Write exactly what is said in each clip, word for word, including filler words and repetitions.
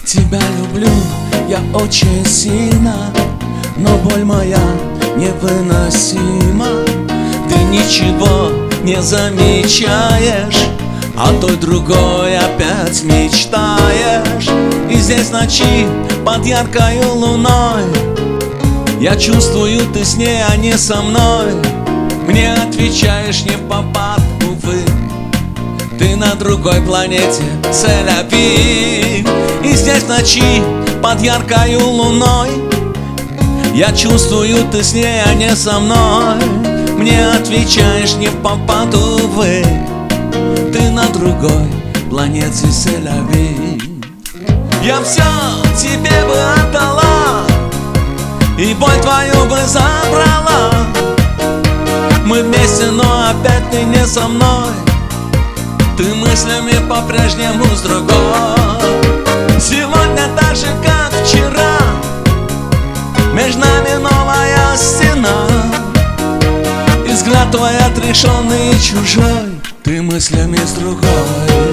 Тебя люблю я очень сильно, но боль моя невыносима. Ты ничего не замечаешь, а той другой опять мечтаешь. И здесь в ночи под яркою луной я чувствую, ты с ней, а не со мной. Мне отвечаешь не впопад, увы, ты на другой планете, Цель-Авив. И здесь в ночи под яркою луной я чувствую, ты с ней, а не со мной. Мне отвечаешь не впопад, увы, ты на другой планете, Цель-Авив. Я все тебе бы отдала, и боль твою бы забрала. Мы вместе, но опять ты не со мной. Ты мыслями по-прежнему с другой. Сегодня так же, как вчера, между нами новая стена. И взгляд твой отрешенный и чужой, ты мыслями с другой.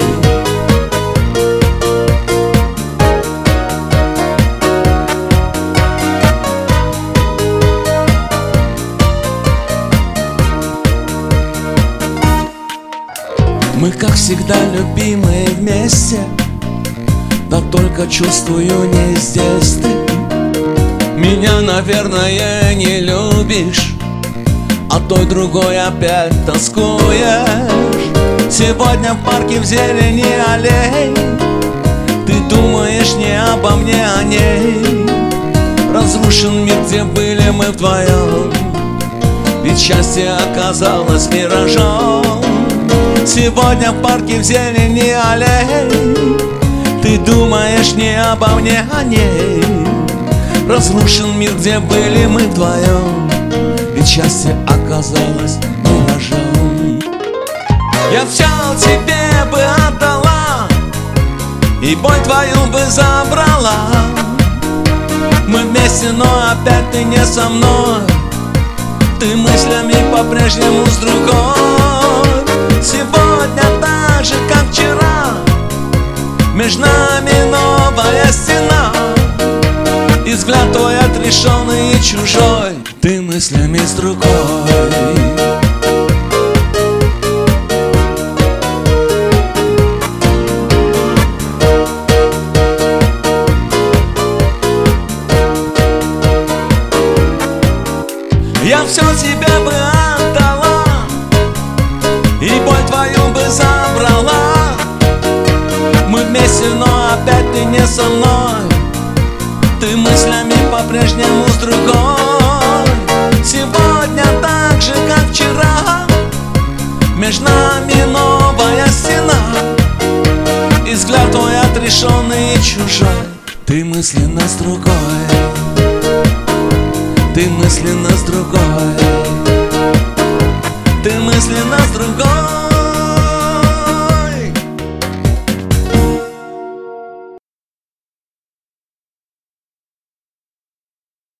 Мы, как всегда, любимые вместе, да только чувствую, не здесь ты. Меня, наверное, не любишь, а той другой опять тоскуешь. Сегодня в парке в зелени аллей ты думаешь не обо мне, а о ней. Разрушен мир, где были мы вдвоем, ведь счастье оказалось миражом. Сегодня в парке в зелени аллей ты думаешь не обо мне, а о ней. Разрушен мир, где были мы вдвоем, ведь счастье оказалось миражом. Я все тебе бы отдала, и боль твою бы забрала. Мы вместе, но опять ты не со мной. Ты мыслями по-прежнему с другой. Сегодня так же, как вчера, между нами новая стена. И взгляд твой отрешенный и чужой, ты мыслями с другой. Я все тебе бы отдала, и боль твою бы забрала. Мы вместе, но опять ты не со мной. Ты мыслями по-прежнему с другой. Сегодня так же, как вчера, между нами новая стена. И взгляд твой отрешенный и чужой, ты мысленно с другой. Ты мысленно с другой.